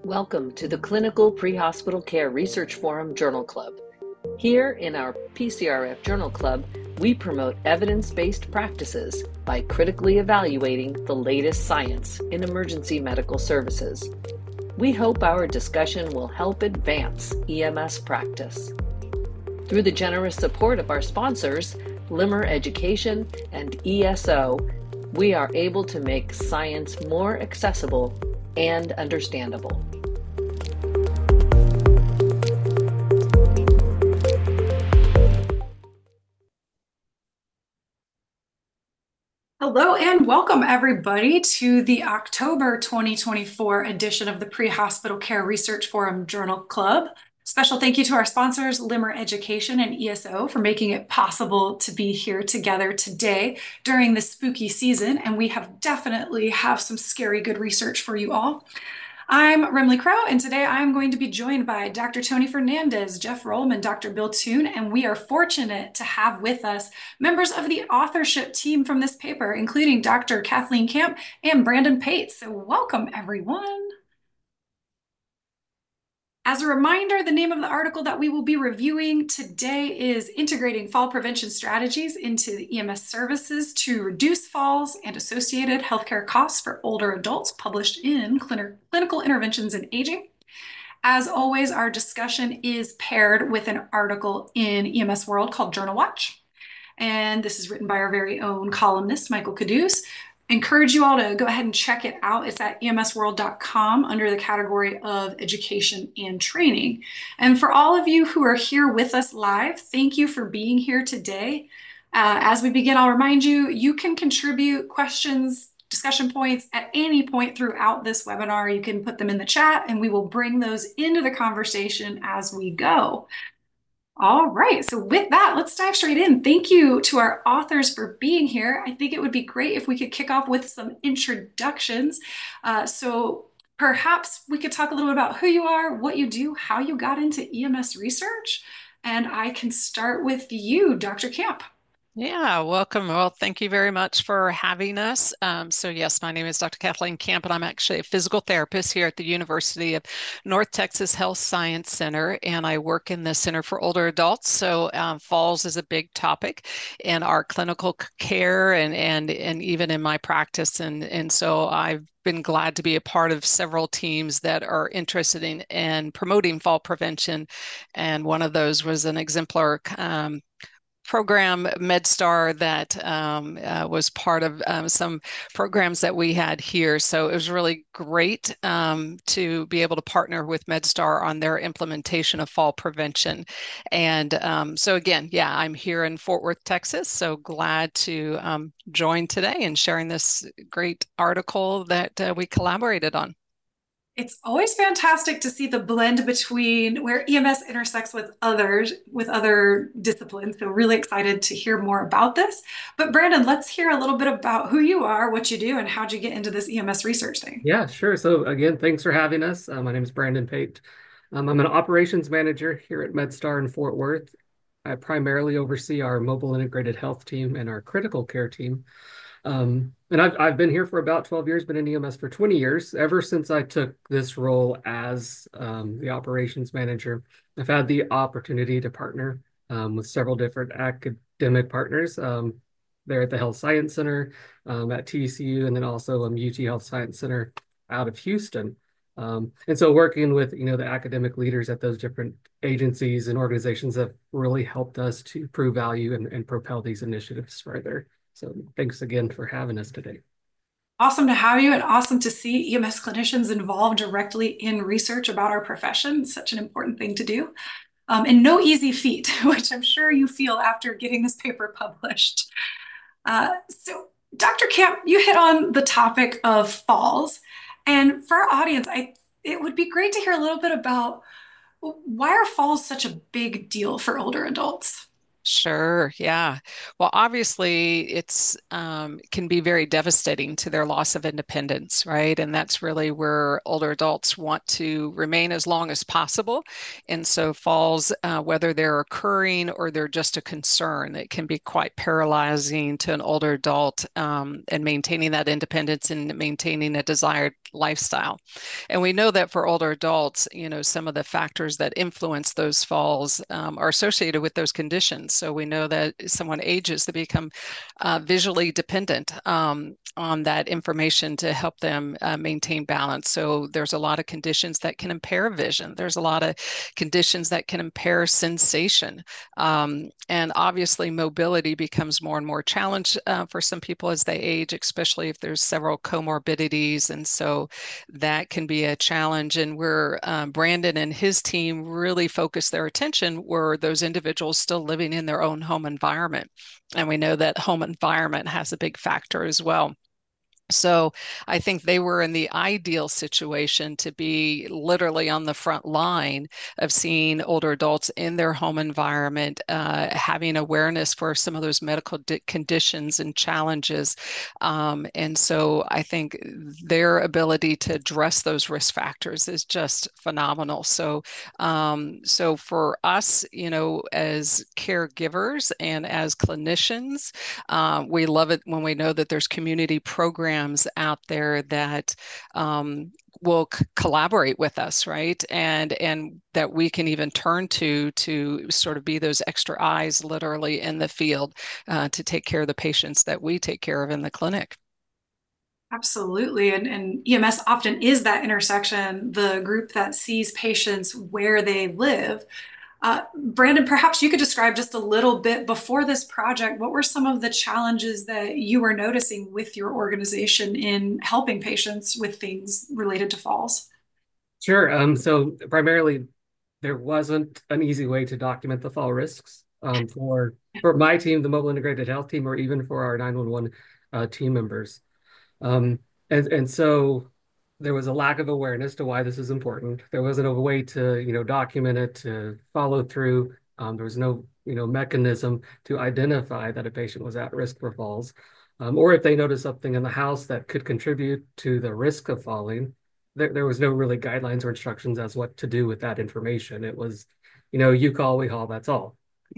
Welcome to the Clinical Pre-Hospital Care Research Forum Journal Club. Here in our PCRF Journal Club, we promote evidence-based practices by critically evaluating the latest science in emergency medical services. We hope our discussion will help advance EMS practice. Through the generous support of our sponsors, Limmer Education and ESO, we are able to make science more accessible and understandable. Hello and welcome everybody to the October 2024 edition of the Pre-Hospital Care Research Forum Journal Club. Special thank you to our sponsors, Limmer Education and ESO, for making it possible to be here together today during the spooky season, and we definitely have some scary good research for you all. I'm Remley Crow, and today I'm going to be joined by Dr. Tony Fernandez, Jeff Rollman, Dr. Bill Toon, and we are fortunate to have with us members of the authorship team from this paper, including Dr. Kathleen Camp and Brandon Pate. So welcome, everyone. As a reminder, the name of the article that we will be reviewing today is Integrating Fall Prevention Strategies into the EMS Services to Reduce Falls and Associated Healthcare Costs for Older Adults, published in Clinical Interventions in Aging. As always, our discussion is paired with an article in EMS World called Journal Watch. And this is written by our very own columnist, Michael Caduce. Encourage you all to go ahead and check it out. It's at emsworld.com under the category of education and training. And for all of you who are here with us live, thank you for being here today. As we begin, I'll remind you, you can contribute questions, discussion points at any point throughout this webinar. You can put them in the chat and we will bring those into the conversation as we go. All right, so with that, let's dive straight in. Thank you to our authors for being here. I think it would be great if we could kick off with some introductions. So perhaps we could talk a little bit about who you are, what you do, how you got into EMS research. And I can start with you, Dr. Camp. Yeah, welcome. Well, thank you very much for having us. So yes, my name is Dr. Kathleen Camp, and I'm actually a physical therapist here at the University of North Texas Health Science Center, and I work in the Center for Older Adults. So falls is a big topic in our clinical care and even in my practice. And so I've been glad to be a part of several teams that are interested in promoting fall prevention. And one of those was an exemplar program, MedStar, that was part of some programs that we had here. So it was really great to be able to partner with MedStar on their implementation of fall prevention. And so again, yeah, I'm here in Fort Worth, Texas. So glad to join today and sharing this great article that we collaborated on. It's always fantastic to see the blend between where EMS intersects with other disciplines. So really excited to hear more about this. But Brandon, let's hear a little bit about who you are, what you do, and how'd you get into this EMS research thing? Yeah, sure. So again, thanks for having us. My name is Brandon Pate. I'm an operations manager here at MedStar in Fort Worth. I primarily oversee our mobile integrated health team and our critical care team. And I've been here for about 12 years, been in EMS for 20 years. Ever since I took this role as the operations manager, I've had the opportunity to partner with several different academic partners there at the Health Science Center, at TCU, and then also UT Health Science Center out of Houston. And so working with, the academic leaders at those different agencies and organizations have really helped us to prove value and propel these initiatives further. So thanks again for having us today. Awesome to have you and awesome to see EMS clinicians involved directly in research about our profession. It's such an important thing to do. And no easy feat, which I'm sure you feel after getting this paper published. So Dr. Camp, you hit on the topic of falls. And for our audience, it would be great to hear a little bit about why are falls such a big deal for older adults? Sure, yeah. Well, obviously, it's can be very devastating to their loss of independence, right? And that's really where older adults want to remain as long as possible. And so falls, whether they're occurring or they're just a concern, it can be quite paralyzing to an older adult, and maintaining that independence and maintaining a desired lifestyle. And we know that for older adults, some of the factors that influence those falls are associated with those conditions. So we know that as someone ages, they become visually dependent on that information to help them maintain balance. So there's a lot of conditions that can impair vision. There's a lot of conditions that can impair sensation. And obviously mobility becomes more and more challenged for some people as they age, especially if there's several comorbidities. And so that can be a challenge. And where Brandon and his team really focus their attention were those individuals still living in their own home environment. And we know that home environment has a big factor as well. So I think they were in the ideal situation to be literally on the front line of seeing older adults in their home environment, having awareness for some of those medical conditions and challenges. And so I think their ability to address those risk factors is just phenomenal. So for us, as caregivers and as clinicians, we love it when we know that there's community programs out there that will collaborate with us, right? And that we can even turn to sort of be those extra eyes literally in the field to take care of the patients that we take care of in the clinic. Absolutely. And EMS often is that intersection, the group that sees patients where they live. Brandon, perhaps you could describe just a little bit before this project, what were some of the challenges that you were noticing with your organization in helping patients with things related to falls? Sure. So primarily, there wasn't an easy way to document the fall risks for my team, the Mobile Integrated Health Team, or even for our 911 team members. Um, and so there was a lack of awareness to why this is important. There wasn't a way to, document it, to follow through. There was no, mechanism to identify that a patient was at risk for falls. Or if they noticed something in the house that could contribute to the risk of falling, there was no really guidelines or instructions as what to do with that information. It was, you call, we haul, that's all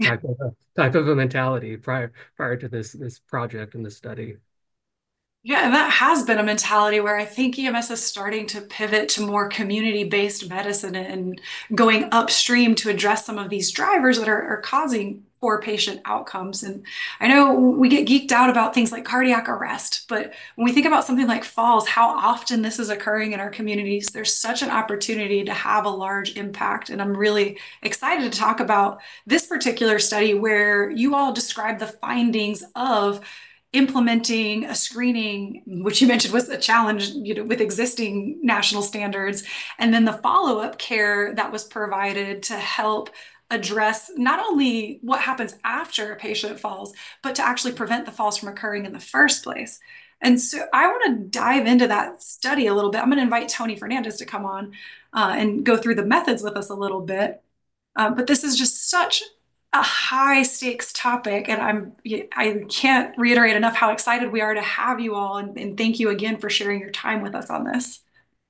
type of a mentality prior to this project and this study. Yeah, and that has been a mentality where I think EMS is starting to pivot to more community-based medicine and going upstream to address some of these drivers that are causing poor patient outcomes. And I know we get geeked out about things like cardiac arrest, but when we think about something like falls, how often this is occurring in our communities, there's such an opportunity to have a large impact. And I'm really excited to talk about this particular study where you all describe the findings of implementing a screening, which you mentioned was a challenge, with existing national standards, and then the follow-up care that was provided to help address not only what happens after a patient falls, but to actually prevent the falls from occurring in the first place. And so I want to dive into that study a little bit. I'm going to invite Tony Fernandez to come on and go through the methods with us a little bit. But this is just such a high stakes topic, and I can't reiterate enough how excited we are to have you all, and thank you again for sharing your time with us on this.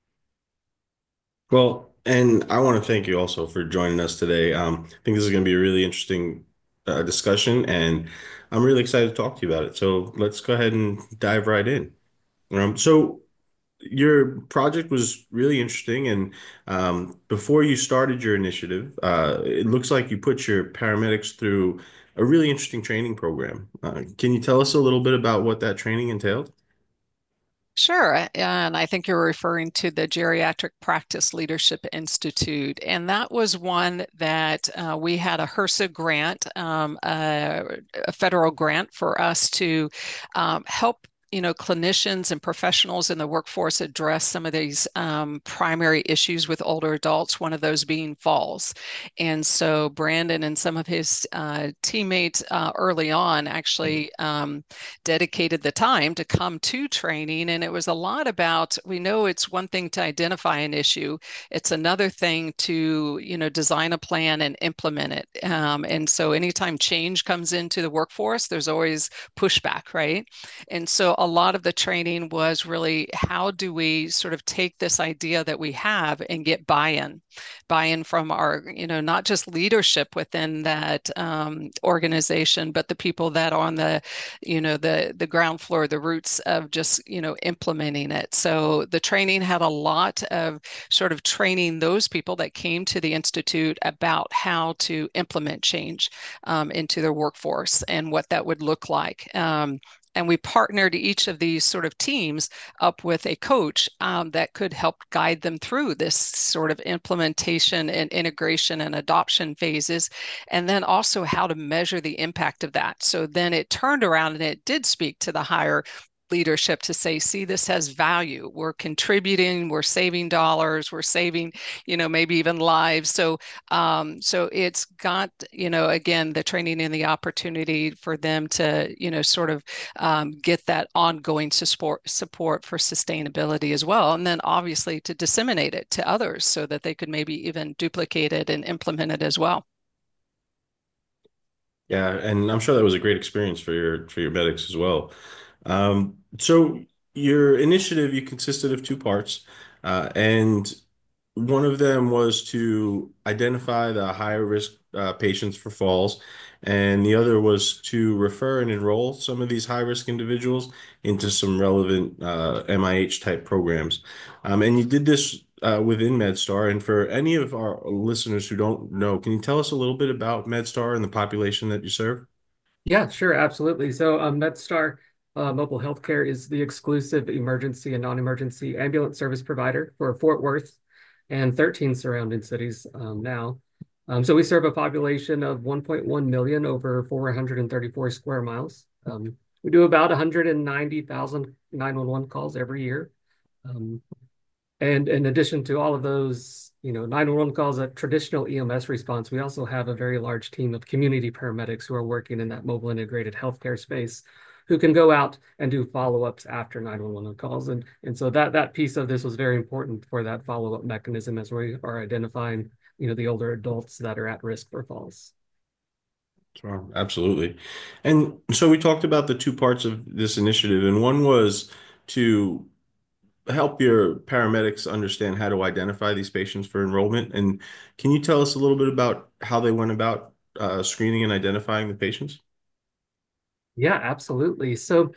Well, and I want to thank you also for joining us today. I think this is going to be a really interesting discussion, and I'm really excited to talk to you about it. So let's go ahead and dive right in. So your project was really interesting, and before you started your initiative, it looks like you put your paramedics through a really interesting training program. Can you tell us a little bit about what that training entailed? Sure. And I think you're referring to the Geriatric Practice Leadership Institute. And that was one that we had a HRSA grant, a federal grant for us to help clinicians and professionals in the workforce address some of these primary issues with older adults, one of those being falls. And so Brandon and some of his teammates early on actually dedicated the time to come to training. And it was a lot about, we know it's one thing to identify an issue, it's another thing to, design a plan and implement it. And so anytime change comes into the workforce, there's always pushback, right? And so a lot of the training was really, how do we sort of take this idea that we have and get buy-in from our, not just leadership within that organization, but the people that are on the, the ground floor, the roots of just, implementing it. So the training had a lot of sort of training those people that came to the Institute about how to implement change into their workforce and what that would look like. And we partnered each of these sort of teams up with a coach that could help guide them through this sort of implementation and integration and adoption phases, and then also how to measure the impact of that. So then it turned around and it did speak to the higher leadership to say, see, this has value. We're contributing, we're saving dollars, we're saving, maybe even lives. So it's got, again, the training and the opportunity for them to, sort of get that ongoing support for sustainability as well. And then obviously to disseminate it to others so that they could maybe even duplicate it and implement it as well. Yeah, and I'm sure that was a great experience for your medics as well. So your initiative, you consisted of two parts, and one of them was to identify the higher risk patients for falls, and the other was to refer and enroll some of these high risk individuals into some relevant MIH type programs. And you did this within MedStar. And for any of our listeners who don't know, can you tell us a little bit about MedStar and the population that you serve? Yeah, sure, absolutely. So MedStar Mobile Healthcare is the exclusive emergency and non-emergency ambulance service provider for Fort Worth and 13 surrounding cities now. So we serve a population of 1.1 million over 434 square miles. We do about 190,000 911 calls every year. And in addition to all of those, 911 calls, a traditional EMS response, we also have a very large team of community paramedics who are working in that mobile integrated healthcare space, who can go out and do follow-ups after 911 calls. And so that piece of this was very important for that follow-up mechanism as we are identifying, the older adults that are at risk for falls. Sure, absolutely. And so we talked about the two parts of this initiative, and one was to help your paramedics understand how to identify these patients for enrollment. And can you tell us a little bit about how they went about screening and identifying the patients? Yeah, absolutely. So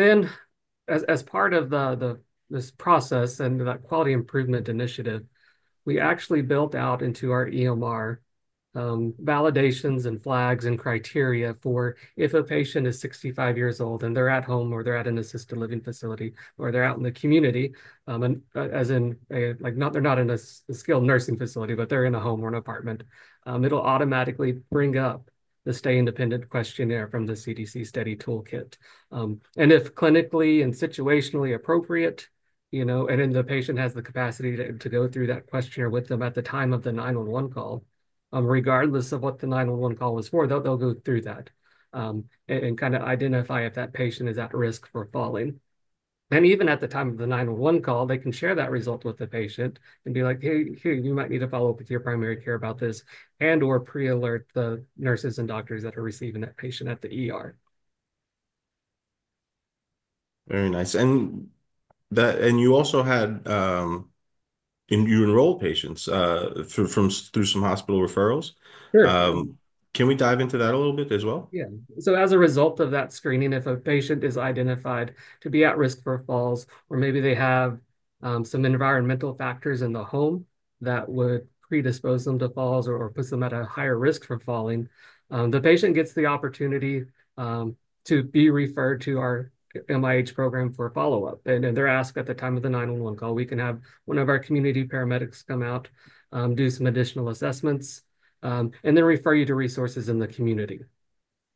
as part of this process and that quality improvement initiative, we actually built out into our EMR validations and flags and criteria for if a patient is 65 years old and they're at home or they're at an assisted living facility or they're out in the community, and as in they're not in a skilled nursing facility, but they're in a home or an apartment, it'll automatically bring up the Stay Independent questionnaire from the CDC Steady Toolkit. And if clinically and situationally appropriate, and then the patient has the capacity to go through that questionnaire with them at the time of the 911 call, regardless of what the 911 call was for, they'll go through that and kind of identify if that patient is at risk for falling. And even at the time of the 911 call, they can share that result with the patient and be like, hey, here, you might need to follow up with your primary care about this, and or pre-alert the nurses and doctors that are receiving that patient at the ER. Very nice. And you also had you enroll patients through some hospital referrals. Sure. Can we dive into that a little bit as well? Yeah. So as a result of that screening, if a patient is identified to be at risk for falls, or maybe they have some environmental factors in the home that would predispose them to falls or puts them at a higher risk for falling, the patient gets the opportunity to be referred to our MIH program for follow-up. And they're asked at the time of the 911 call. We can have one of our community paramedics come out, do some additional assessments, and then refer you to resources in the community.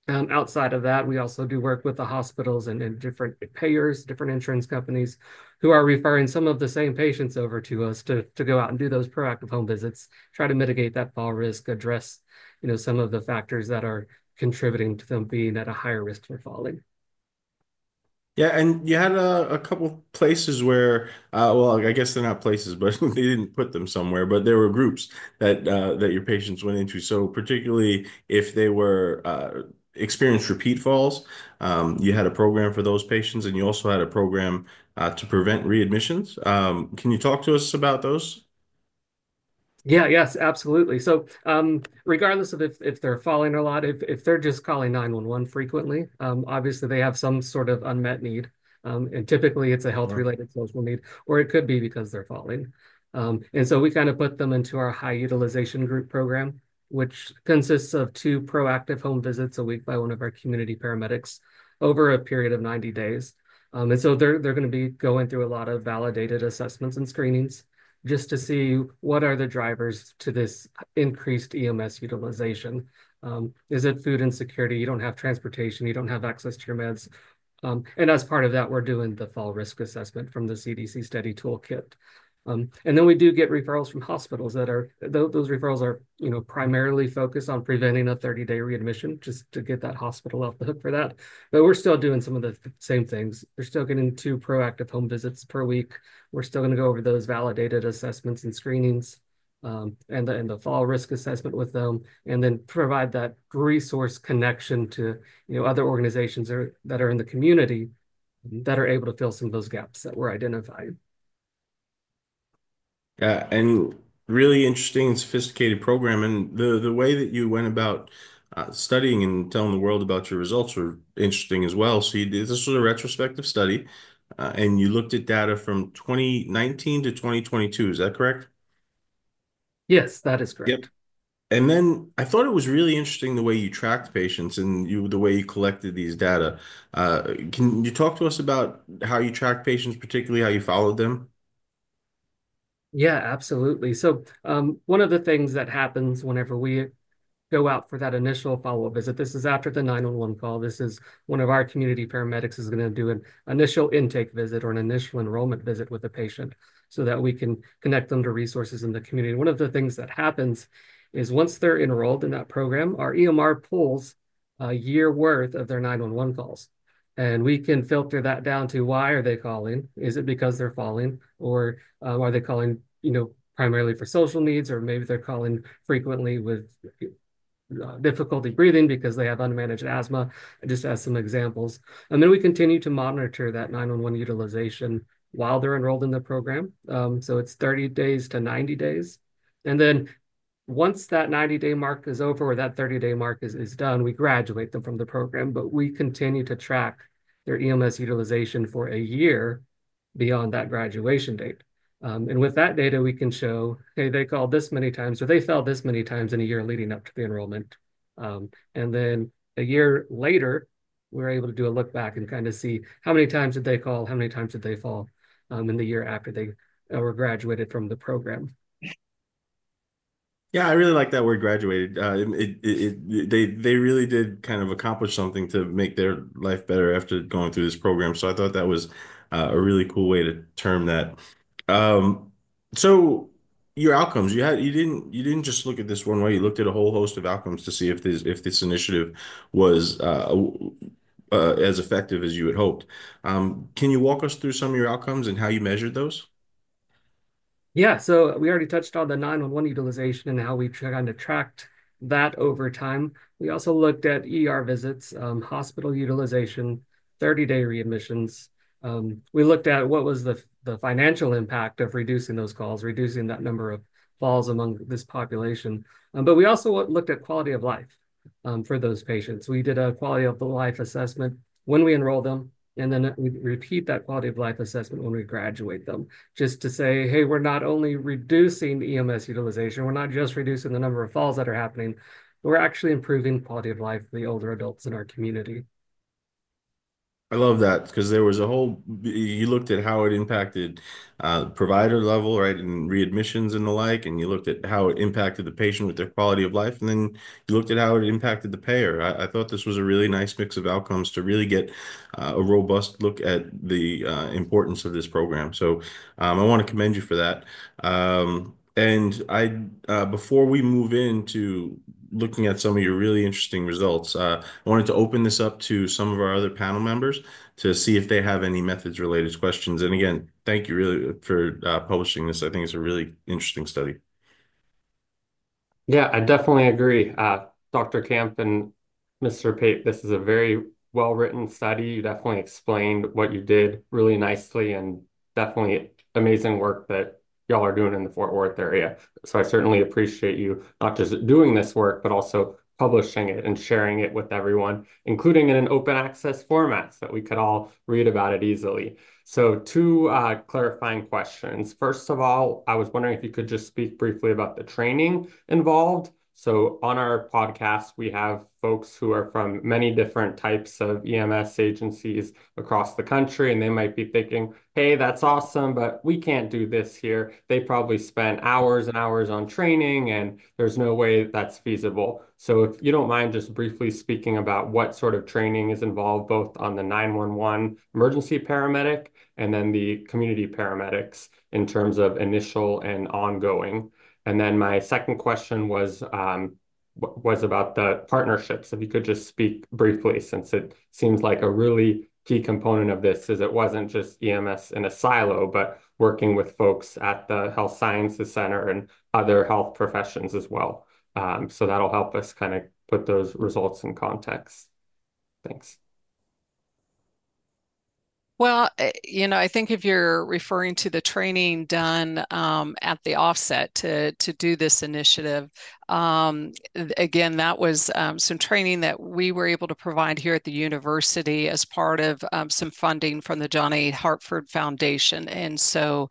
Outside of that, we also do work with the hospitals and different payers, different insurance companies who are referring some of the same patients over to us to go out and do those proactive home visits, try to mitigate that fall risk, address, some of the factors that are contributing to them being at a higher risk for falling. Yeah, and you had a couple places where, well, I guess they're not places, but they didn't put them somewhere, but there were groups that your patients went into. So particularly if they were experienced repeat falls, you had a program for those patients, and you also had a program to prevent readmissions. Can you talk to us about those? Yeah, yes, absolutely. So, regardless of if they're falling a lot, if they're just calling 911 frequently, obviously they have some sort of unmet need. And typically it's a health-related social need, or it could be because they're falling. And so we kind of put them into our high utilization group program, which consists of 2 proactive home visits a week by one of our community paramedics over a period of 90 days. And so they're going to be going through a lot of validated assessments and screenings just to see what are the drivers to this increased EMS utilization. Is it food insecurity? You don't have transportation, you don't have access to your meds. And as part of that, we're doing the fall risk assessment from the CDC Steady Toolkit. And then we do get referrals from hospitals that are, those referrals are, primarily focused on preventing a 30-day readmission, just to get that hospital off the hook for that. But we're still doing some of the same things. We're still getting 2 proactive home visits per week. We're still going to go over those validated assessments and screenings, and the fall risk assessment with them, and then provide that resource connection to, other organizations that are in the community that are able to fill some of those gaps that were identified. Yeah, and really interesting and sophisticated program. And the way that you went about studying and telling the world about your results were interesting as well. So you did, this was a retrospective study, and you looked at data from 2019 to 2022. Is that correct? Yes, that is Yep. correct. And then I thought it was really interesting the way you tracked patients and the way you collected these data. Can you talk to us about how you tracked patients, particularly how you followed them? Yeah, absolutely. So one of the things that happens whenever we go out for that initial follow-up visit, this is after the 911 call. This is one of our community paramedics is going to do an initial intake visit or an initial enrollment visit with the patient so that we can connect them to resources in the community. One of the things that happens is once they're enrolled in that program, our EMR pulls a year worth of their 911 calls. And we can filter that down to why are they calling? Is it because they're falling? Or are they calling, primarily for social needs? Or maybe they're calling frequently with difficulty breathing because they have unmanaged asthma, just as some examples. And then we continue to monitor that 911 utilization while they're enrolled in the program. So it's 30 days to 90 days. And then once that 90-day mark is over or that 30-day mark is done, we graduate them from the program, but we continue to track their EMS utilization for a year beyond that graduation date. And with that data, we can show, hey, they called this many times or they fell this many times in a year leading up to the enrollment. And then a year later, we're able to do a look back and kind of see how many times did they call, how many times did they fall in the year after they were graduated from the program. Yeah, I really like that word graduated. They really did kind of accomplish something to make their life better after going through this program. So I thought that was a really cool way to term that. So your outcomes, you didn't just look at this one way. You looked at a whole host of outcomes to see if this initiative was as effective as you had hoped. Can you walk us through some of your outcomes and how you measured those? Yeah, so we already touched on the 911 utilization and how we kind of tracked that over time. We also looked at ER visits, hospital utilization, 30-day readmissions. We looked at what was the financial impact of reducing those calls, reducing that number of falls among this population. But we also looked at quality of life for those patients. We did a quality of life assessment when we enroll them, and then we repeat that quality of life assessment when we graduate them, just to say, hey, we're not only reducing EMS utilization, we're not just reducing the number of falls that are happening, but we're actually improving quality of life for the older adults in our community. I love that because there was a whole, you looked at how it impacted provider level, right, and readmissions and the like, and you looked at how it impacted the patient with their quality of life, and then you looked at how it impacted the payer. I thought this was a really nice mix of outcomes to really get a robust look at the importance of this program. So I want to commend you for that. And before we move into looking at some of your really interesting results, I wanted to open this up to some of our other panel members to see if they have any methods related questions. And again, thank you really for publishing this. I think it's a really interesting study. Yeah, I definitely agree. Dr. Camp and Mr. Pate, this is a very well-written study. You definitely explained what you did really nicely and definitely amazing work that y'all are doing in the Fort Worth area. So I certainly appreciate you not just doing this work, but also publishing it and sharing it with everyone, including in an open access format so that we could all read about it easily. So two clarifying questions. First of all, I was wondering if you could just speak briefly about the training involved. So on our podcast, we have folks who are from many different types of EMS agencies across the country, and they might be thinking, hey, that's awesome, but we can't do this here. They probably spent hours and hours on training, and there's no way that's feasible. So if you don't mind just briefly speaking about what sort of training is involved both on the 911 emergency paramedic and then the community paramedics in terms of initial and ongoing. And then my second question was about the partnerships. If you could just speak briefly, since it seems like a really key component of this is it wasn't just EMS in a silo, but working with folks at the Health Sciences Center and other health professions as well. So that'll help us kind of put those results in context. Thanks. Well, I think if you're referring to the training done at the offset to do this initiative, again, that was some training that we were able to provide here at the university as part of some funding from the John A. Hartford Foundation. And so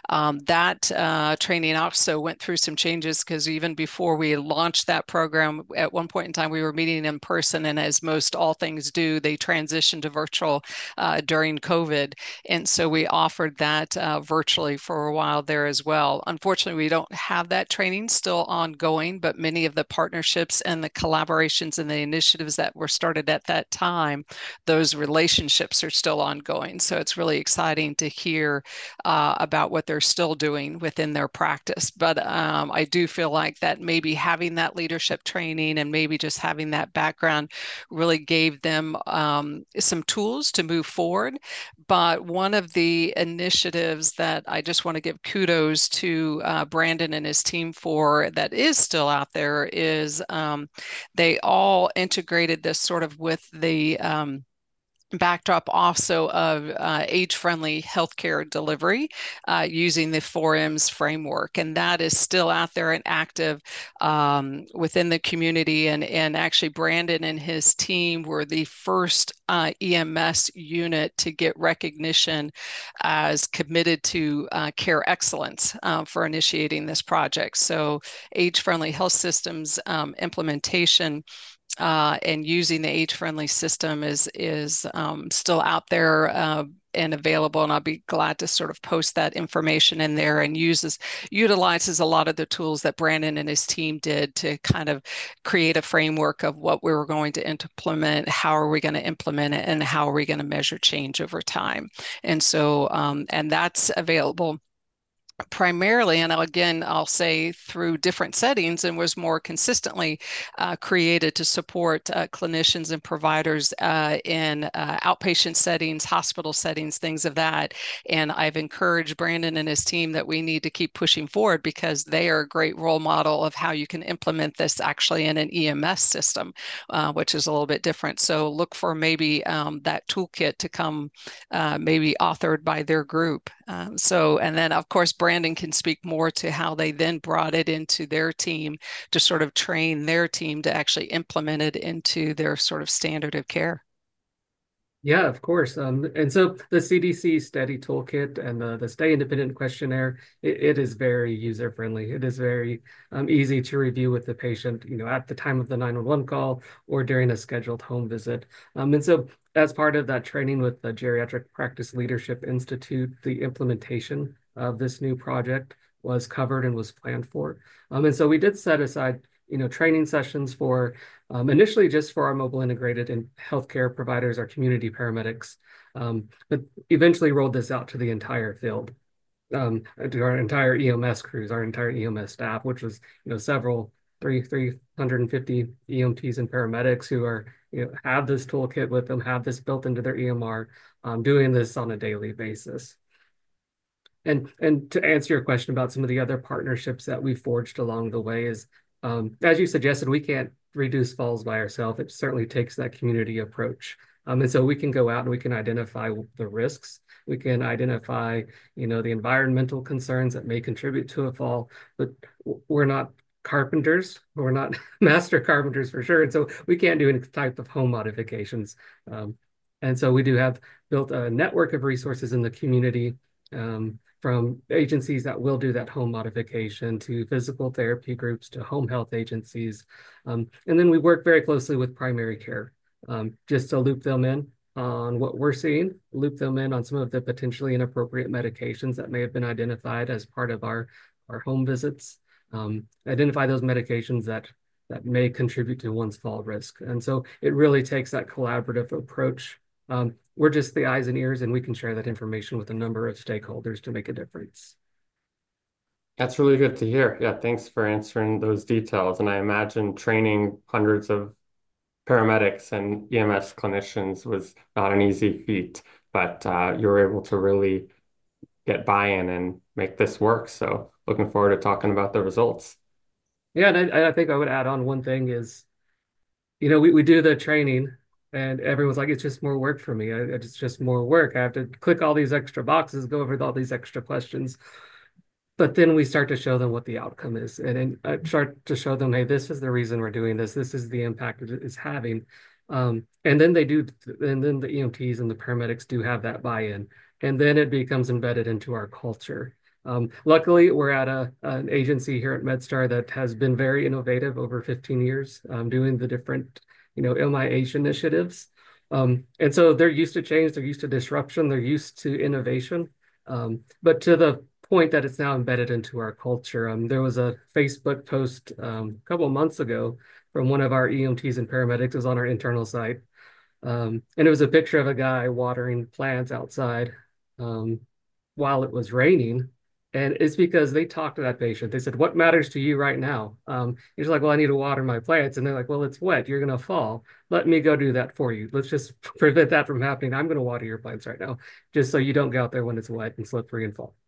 that training also went through some changes because even before we launched that program, at one point in time, we were meeting in person. And as most all things do, they transitioned to virtual during COVID. And so we offered that virtually for a while there as well. Unfortunately, we don't have that training still ongoing, but many of the partnerships and the collaborations and the initiatives that were started at that time, those relationships are still ongoing. So it's really exciting to hear about what they're still doing within their practice. But I do feel like that maybe having that leadership training and maybe just having that background really gave them some tools to move forward. But one of the initiatives that I just want to give kudos to Brandon and his team for that is still out there is they all integrated this sort of with the backdrop also of age-friendly healthcare delivery using the 4Ms framework. And that is still out there and active within the community. And actually, Brandon and his team were the first EMS unit to get recognition as committed to care excellence for initiating this project. So age-friendly health systems implementation and using the age-friendly system is still out there and available, and I'll be glad to sort of post that information in there and utilizes a lot of the tools that Brandon and his team did to kind of create a framework of what we were going to implement, how are we going to implement it, and how are we going to measure change over time. And so, and that's available primarily, and again, I'll say through different settings, and was more consistently created to support clinicians and providers in outpatient settings, hospital settings, things of that. And I've encouraged Brandon and his team that we need to keep pushing forward because they are a great role model of how you can implement this actually in an EMS system, which is a little bit different. So look for maybe that toolkit to come maybe authored by their group. And then of course, Brandon can speak more to how they then brought it into their team to sort of train their team to actually implement it into their sort of standard of care. Yeah, of course. And so the CDC Steady Toolkit and the Stay Independent questionnaire, it is very user friendly. It is very easy to review with the patient, at the time of the 911 call or during a scheduled home visit. And so as part of that training with the Geriatric Practice Leadership Institute, the implementation of this new project was covered and was planned for. And so we did set aside, training sessions for initially just for our mobile integrated and healthcare providers, our community paramedics, but eventually rolled this out to the entire field, to our entire EMS crews, our entire EMS staff, which was, 350 EMTs and paramedics who are, have this toolkit with them, have this built into their EMR, doing this on a daily basis. And to answer your question about some of the other partnerships that we forged along the way is, as you suggested, we can't reduce falls by ourselves. It certainly takes that community approach. And so we can go out and we can identify the risks. We can identify, the environmental concerns that may contribute to a fall, but we're not carpenters. We're not master carpenters for sure. And so we can't do any type of home modifications. And so we do have built a network of resources in the community, from agencies that will do that home modification to physical therapy groups to home health agencies. And then we work very closely with primary care, just to loop them in on what we're seeing, loop them in on some of the potentially inappropriate medications that may have been identified as part of our home visits, identify those medications that may contribute to one's fall risk. And so it really takes that collaborative approach. We're just the eyes and ears, and we can share that information with a number of stakeholders to make a difference. That's really good to hear. Yeah, thanks for answering those details. And I imagine training hundreds of paramedics and EMS clinicians was not an easy feat, but you were able to really get buy-in and make this work. So looking forward to talking about the results. Yeah, and I think I would add on one thing is, we do the training and everyone's like, it's just more work for me. It's just more work. I have to click all these extra boxes, go over all these extra questions. But then we start to show them what the outcome is, and then I start to show them, hey, this is the reason we're doing this. This is the impact it is having. And then and then the EMTs and the paramedics do have that buy-in, and then it becomes embedded into our culture. Luckily, we're at an agency here at MedStar that has been very innovative over 15 years, doing the different, MIH initiatives. And so they're used to change, they're used to disruption, they're used to innovation. But to the point that it's now embedded into our culture. There was a Facebook post a couple of months ago from one of our EMTs and paramedics. It was on our internal site. And it was a picture of a guy watering plants outside while it was raining. And it's because they talked to that patient. They said, what matters to you right now? He's like, well, I need to water my plants. And they're like, well, it's wet. You're going to fall. Let me go do that for you. Let's just prevent that from happening. I'm going to water your plants right now, just so you don't go out there when it's wet and slippery and fall.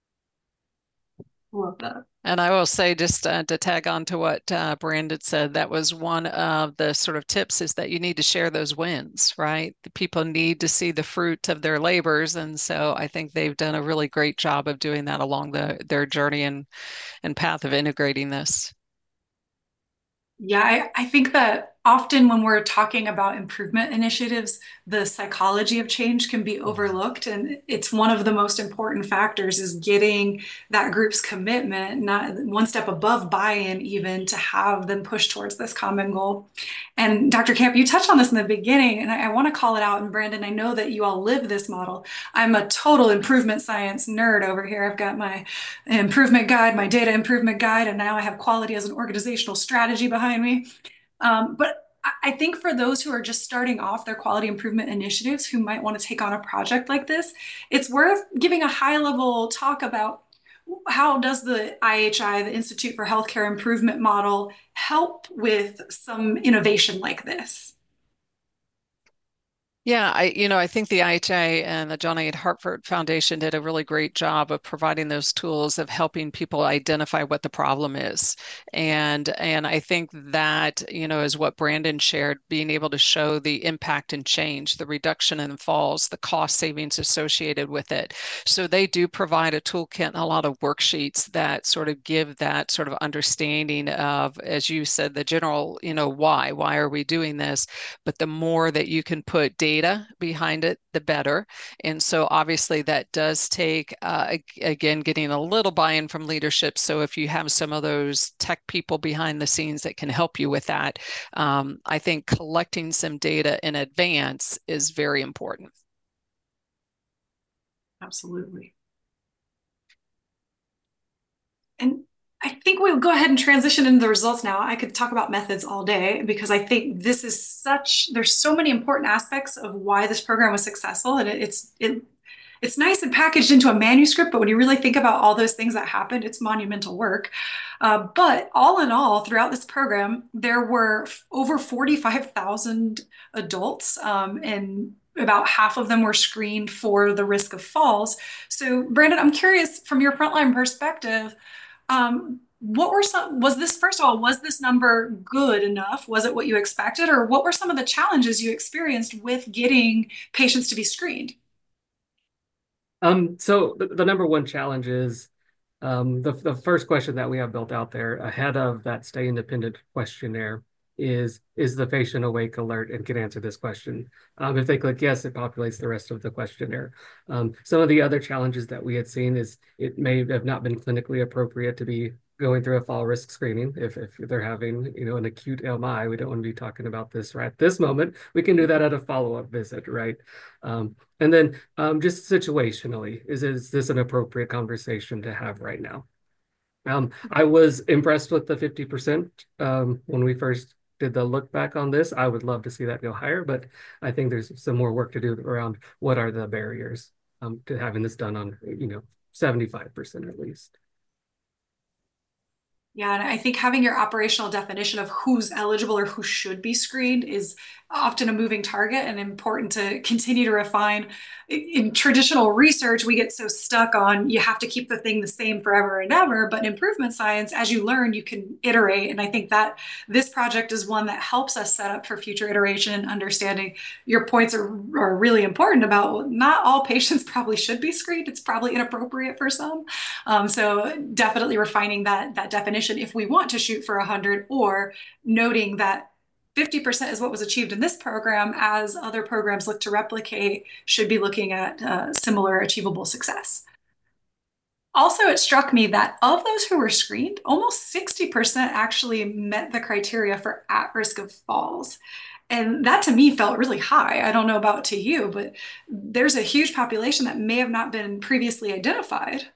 Love that. And I will say, just to tag on to what Brandon said, that was one of the sort of tips, is that you need to share those wins, right? The people need to see the fruit of their labors. And so I think they've done a really great job of doing that along their journey and path of integrating this. Yeah, I think that often when we're talking about improvement initiatives, the psychology of change can be overlooked. And it's one of the most important factors is getting that group's commitment, not one step above buy-in, even to have them push towards this common goal. And Dr. Camp, you touched on this in the beginning, and I want to call it out. And Brandon, I know that you all live this model. I'm a total improvement science nerd over here. I've got my improvement guide, my data improvement guide, and now I have quality as an organizational strategy behind me. But I think for those who are just starting off their quality improvement initiatives, who might want to take on a project like this, it's worth giving a high-level talk about how does the IHI, the Institute for Healthcare Improvement model, help with some innovation like this? Yeah, I think the IHI and the John A. Hartford Foundation did a really great job of providing those tools of helping people identify what the problem is. And I think that, is what Brandon shared, being able to show the impact and change, the reduction in falls, the cost savings associated with it. So they do provide a toolkit and a lot of worksheets that sort of give that sort of understanding of, as you said, the general, why are we doing this? But the more that you can put data data behind it, the better. And so obviously that does take, again, getting a little buy-in from leadership. So if you have some of those tech people behind the scenes that can help you with that, I think collecting some data in advance is very important. Absolutely. And I think we'll go ahead and transition into the results now. I could talk about methods all day because I think this is there's so many important aspects of why this program was successful. And it's nice and packaged into a manuscript, but when you really think about all those things that happened, it's monumental work. But all in all, throughout this program, there were over 45,000 adults, and about half of them were screened for the risk of falls. So, Brandon, I'm curious from your frontline perspective, was this, first of all, was this number good enough? Was it what you expected? Or what were some of the challenges you experienced with getting patients to be screened? So the number one challenge is the first question that we have built out there ahead of that stay independent questionnaire is the patient awake, alert, and can answer this question? If they click yes, it populates the rest of the questionnaire. Some of the other challenges that we had seen is it may have not been clinically appropriate to be going through a fall risk screening. If they're having, an acute MI, we don't want to be talking about this right at this moment. We can do that at a follow-up visit, right? And then just situationally, is this an appropriate conversation to have right now? I was impressed with the 50% when we first did the look back on this. I would love to see that go higher, but I think there's some more work to do around what are the barriers to having this done on, 75% at least. Yeah, and I think having your operational definition of who's eligible or who should be screened is often a moving target and important to continue to refine. In traditional research, we get so stuck on you have to keep the thing the same forever and ever, but in improvement science, as you learn, you can iterate. And I think that this project is one that helps us set up for future iteration and understanding. Your points are really important about not all patients probably should be screened. It's probably inappropriate for some. So definitely refining that definition if we want to shoot for 100, or noting that 50% is what was achieved in this program, as other programs look to replicate, should be looking at similar achievable success. Also, it struck me that of those who were screened, almost 60% actually met the criteria for at risk of falls. And that to me felt really high. I don't know about to you, but there's a huge population that may have not been previously identified.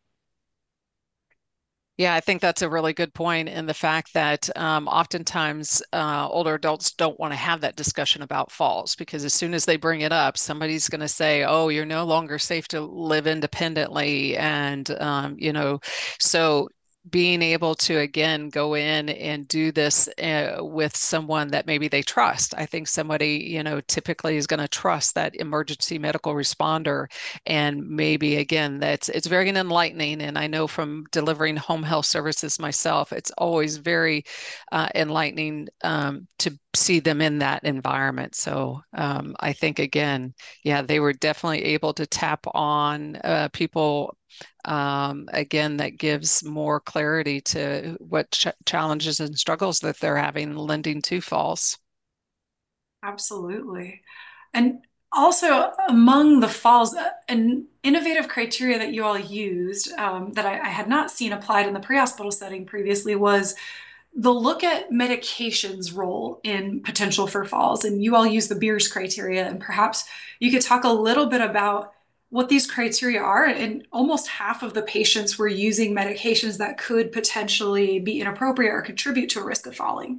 Yeah, I think that's a really good point in the fact that oftentimes older adults don't want to have that discussion about falls because as soon as they bring it up, somebody's going to say, oh, you're no longer safe to live independently. And, so being able to, again, go in and do this with someone that maybe they trust. I think somebody, typically is going to trust that emergency medical responder. And maybe, again, it's very enlightening. And I know from delivering home health services myself, it's always very enlightening to see them in that environment. So I think, again, yeah, they were definitely able to tap on people again, that gives more clarity to what challenges and struggles that they're having lending to falls. Absolutely. And also among the falls, an innovative criteria that you all used that I had not seen applied in the pre-hospital setting previously was the look at medications role in potential for falls. And you all use the Beers criteria, and perhaps you could talk a little bit about what these criteria are. And almost half of the patients were using medications that could potentially be inappropriate or contribute to a risk of falling.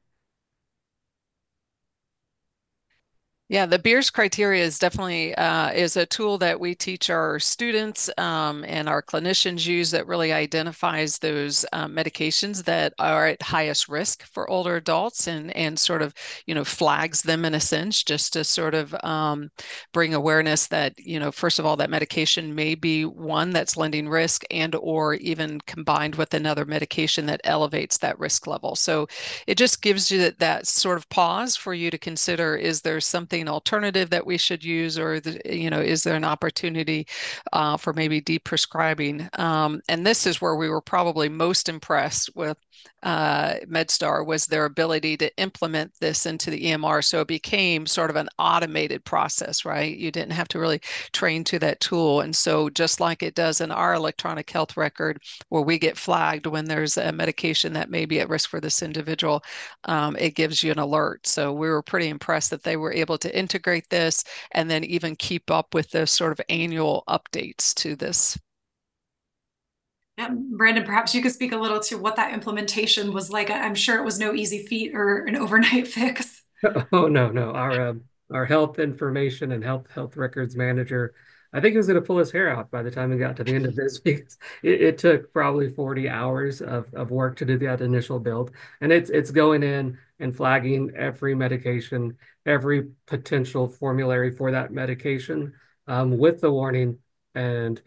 Yeah, the Beers criteria is definitely is a tool that we teach our students and our clinicians use that really identifies those medications that are at highest risk for older adults and sort of, flags them in a sense, just to sort of bring awareness that, first of all, that medication may be one that's lending risk and or even combined with another medication that elevates that risk level. So it just gives you that sort of pause for you to consider, is there something existing alternative that we should use, or is there an opportunity for maybe deprescribing? And this is where we were probably most impressed with MedStar, was their ability to implement this into the EMR. So it became sort of an automated process, right? You didn't have to really train to that tool. And so just like it does in our electronic health record, where we get flagged when there's a medication that may be at risk for this individual, it gives you an alert. So we were pretty impressed that they were able to integrate this and then even keep up with the sort of annual updates to this. Yeah, Brandon, perhaps you could speak a little to what that implementation was like. I'm sure it was no easy feat or an overnight fix. Oh, no. Our health information and health records manager, I think he was going to pull his hair out by the time we got to the end of this because it took probably 40 hours of work to do that initial build. And it's going in and flagging every medication, every potential formulary for that medication, with the warning and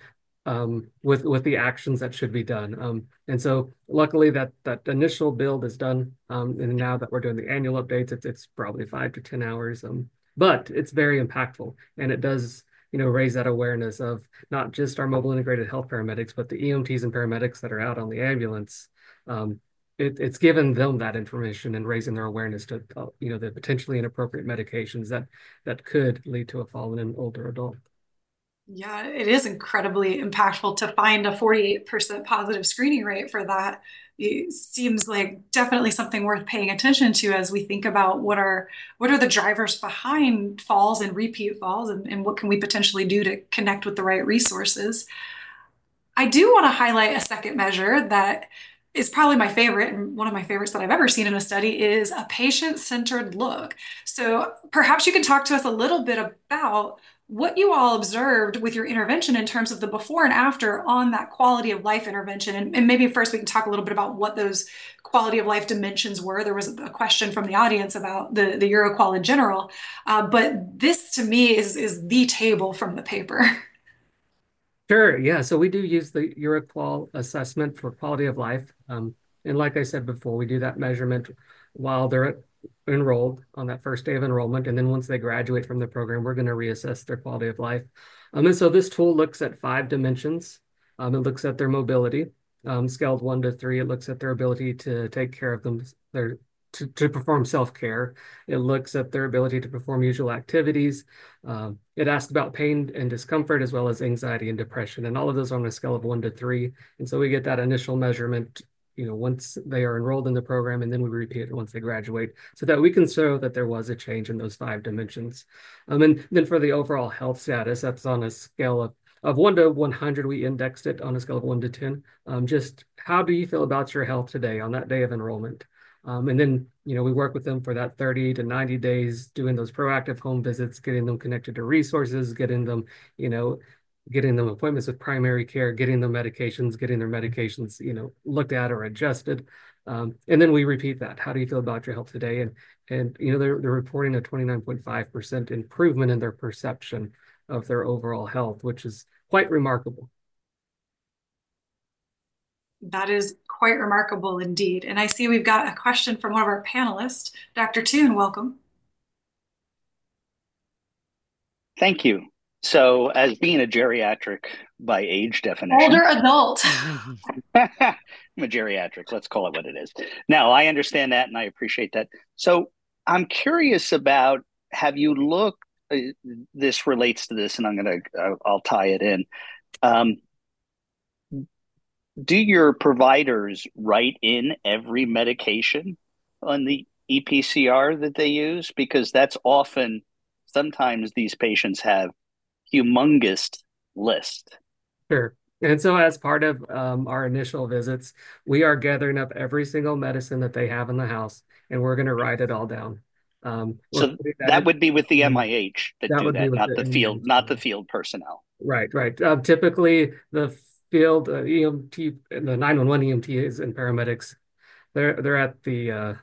with the actions that should be done. And so luckily that initial build is done. And now that we're doing the annual updates, it's probably 5 to 10 hours. But it's very impactful, and it does, raise that awareness of not just our mobile integrated health paramedics, but the EMTs and paramedics that are out on the ambulance. It's given them that information and raising their awareness to, the potentially inappropriate medications that could lead to a fall in an older adult. Yeah, it is incredibly impactful to find a 48% positive screening rate for that. It seems like definitely something worth paying attention to as we think about what are the drivers behind falls and repeat falls, and what can we potentially do to connect with the right resources. I do want to highlight a second measure that is probably my favorite, and one of my favorites that I've ever seen in a study is a patient-centered look. So perhaps you can talk to us a little bit about what you all observed with your intervention in terms of the before and after on that quality of life intervention. And maybe first we can talk a little bit about what those quality of life dimensions were. There was a question from the audience about the EuroQol in general, but this to me is the table from the paper. Sure. Yeah. So we do use the EuroQol assessment for quality of life. And like I said before, we do that measurement while they're enrolled on that first day of enrollment. And then once they graduate from the program, we're going to reassess their quality of life. And so this tool looks at 5 dimensions. It looks at their mobility, scaled 1 to 3. It looks at their ability to take care of them, to perform self-care. It looks at their ability to perform usual activities. It asks about pain and discomfort, as well as anxiety and depression. And all of those are on a scale of 1 to 3. And so we get that initial measurement, once they are enrolled in the program, and then we repeat it once they graduate, so that we can show that there was a change in those 5 dimensions. And then for the overall health status, that's on a scale of 1 to 100. We indexed it on a scale of 1 to 10. Just how do you feel about your health today on that day of enrollment? And then, we work with them for that 30 to 90 days, doing those proactive home visits, getting them connected to resources, getting them appointments with primary care, getting them medications, getting their medications, looked at or adjusted. And then we repeat that. How do you feel about your health today? And they're reporting a 29.5% improvement in their perception of their overall health, which is quite remarkable. That is quite remarkable indeed. And I see we've got a question from one of our panelists. Dr. Toon, welcome. Thank you. So as being a geriatric by age definition. Older adult. I'm a geriatric, let's call it what it is. Now, I understand that and I appreciate that. So I'm curious about, have you looked, this relates to this and I'll tie it in. Do your providers write in every medication on the EPCR that they use? Because that's sometimes these patients have humongous list. Sure. And so as part of our initial visits, we are gathering up every single medicine that they have in the house, and we're going to write it all down. So that would be with the MIH that do that, not the field personnel. Right. Typically, the field EMT, the 911 EMTs and paramedics, they're at the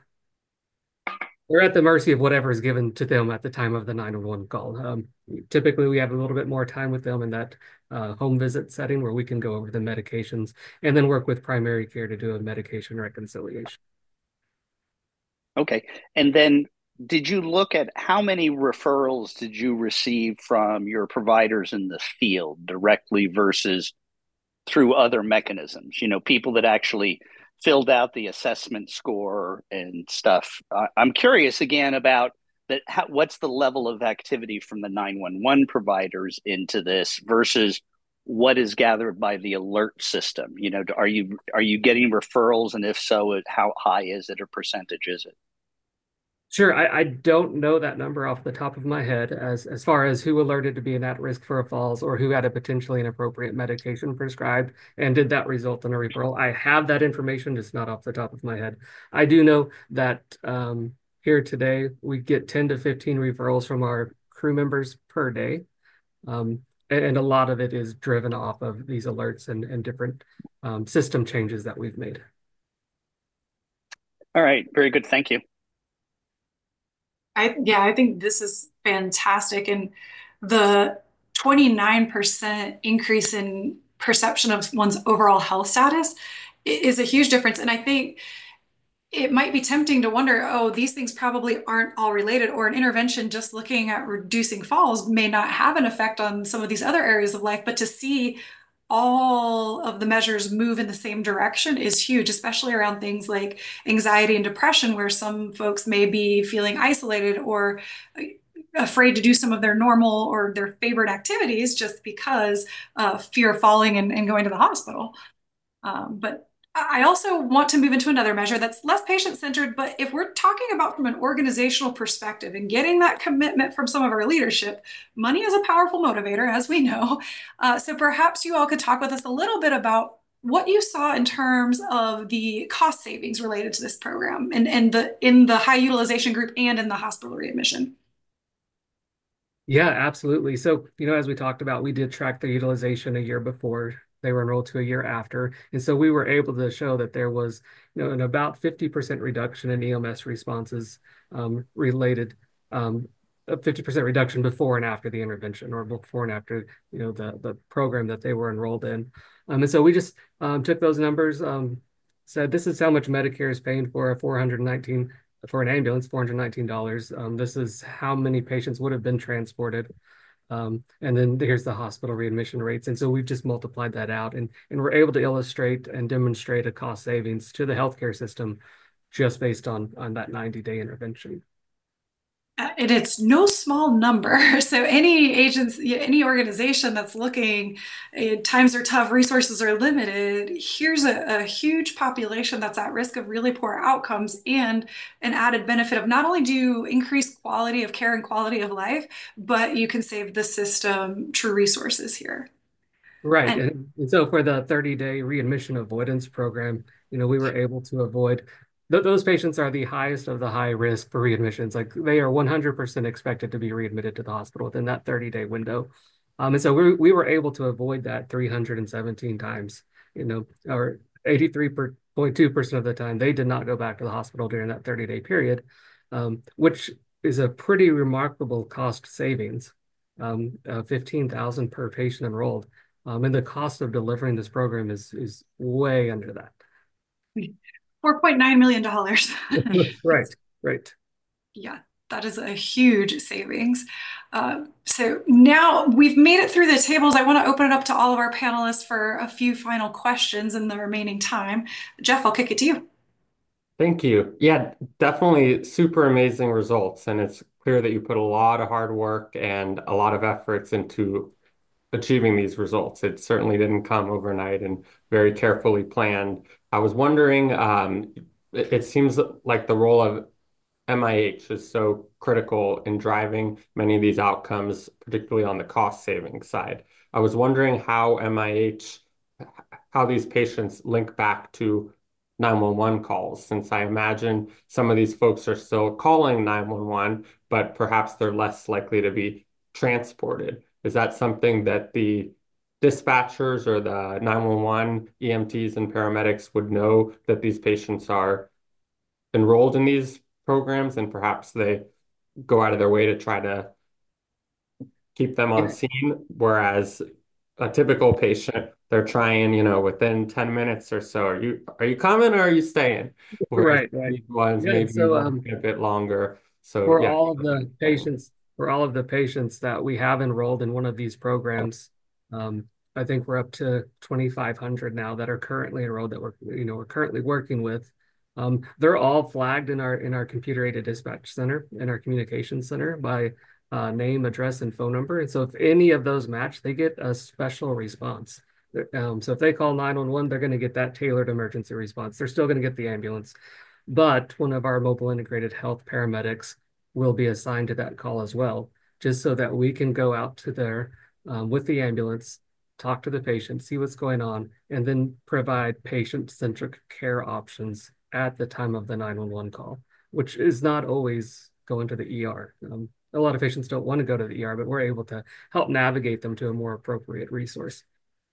mercy of whatever is given to them at the time of the 911 call. Typically, we have a little bit more time with them in that home visit setting where we can go over the medications and then work with primary care to do a medication reconciliation. Okay. And then did you look at how many referrals did you receive from your providers in the field directly versus through other mechanisms? You know, people that actually filled out the assessment score and stuff. I'm curious again about that. What's the level of activity from the 911 providers into this versus what is gathered by the alert system? You know, are you getting referrals, and if so, how high is it or percentage is it? Sure, I don't know that number off the top of my head as far as who alerted to being at risk for a falls or who had a potentially inappropriate medication prescribed and did that result in a referral. I have that information, just not off the top of my head. I do know that here today we get 10 to 15 referrals from our crew members per day. And a lot of it is driven off of these alerts and different system changes that we've made. All right, very good. Thank you. I think this is fantastic. And the 29% increase in perception of one's overall health status is a huge difference. And I think it might be tempting to wonder, oh, these things probably aren't all related, or an intervention just looking at reducing falls may not have an effect on some of these other areas of life. But to see all of the measures move in the same direction is huge, especially around things like anxiety and depression, where some folks may be feeling isolated or afraid to do some of their normal or their favorite activities just because of fear of falling and going to the hospital. But I also want to move into another measure that's less patient-centered, but if we're talking about from an organizational perspective and getting that commitment from some of our leadership, money is a powerful motivator, as we know. So perhaps you all could talk with us a little bit about what you saw in terms of the cost savings related to this program and in the high utilization group and in the hospital readmission. Yeah, absolutely. So, as we talked about, we did track the utilization a year before they were enrolled to a year after. And so we were able to show that there was, an about 50% reduction in EMS responses related, a 50% reduction before and after the intervention or before and after, the program that they were enrolled in. And so we just took those numbers, said this is how much Medicare is paying for for an ambulance, $419. This is how many patients would have been transported. And then here's the hospital readmission rates. And so we've just multiplied that out and we're able to illustrate and demonstrate a cost savings to the healthcare system just based on that 90-day intervention. And it's no small number. So any agency, any organization that's looking, times are tough, resources are limited. Here's a huge population that's at risk of really poor outcomes, and an added benefit of not only do you increase quality of care and quality of life, but you can save the system true resources here. Right. And so for the 30-day readmission avoidance program, we were able to avoid those patients are the highest of the high risk for readmissions. Like they are 100% expected to be readmitted to the hospital within that 30-day window. And so we were able to avoid that 317 times, or 83.2% of the time, they did not go back to the hospital during that 30-day period, which is a pretty remarkable cost savings, $15,000 per patient enrolled. And the cost of delivering this program is way under that. $4.9 million. Right. Yeah, that is a huge savings. So now we've made it through the tables. I want to open it up to all of our panelists for a few final questions in the remaining time. Jeff, I'll kick it to you. Thank you. Yeah, definitely super amazing results. And it's clear that you put a lot of hard work and a lot of efforts into achieving these results. It certainly didn't come overnight and very carefully planned. I was wondering, it seems like the role of MIH is so critical in driving many of these outcomes, particularly on the cost saving side. I was wondering how these patients link back to 911 calls, since I imagine some of these folks are still calling 911, but perhaps they're less likely to be transported. Is that something that the dispatchers or the 911 EMTs and paramedics would know, that these patients are enrolled in these programs and perhaps they go out of their way to try to keep them on scene, whereas a typical patient, they're trying, within 10 minutes or so, are you coming or are you staying? Whereas Right. these ones maybe a bit longer. So For yeah. all of the patients, for all of the patients that we have enrolled in one of these programs, I think we're up to 2,500 now that are currently enrolled that we're currently working with. They're all flagged in our computer-aided dispatch center, in our communication center by name, address, and phone number. And so if any of those match, they get a special response. So if they call 911, they're going to get that tailored emergency response. They're still going to get the ambulance, but one of our mobile integrated health paramedics will be assigned to that call as well, just so that we can go out to there with the ambulance, talk to the patient, see what's going on, and then provide patient-centric care options at the time of the 911 call, which is not always going to the ER. A lot of patients don't want to go to the ER, but we're able to help navigate them to a more appropriate resource.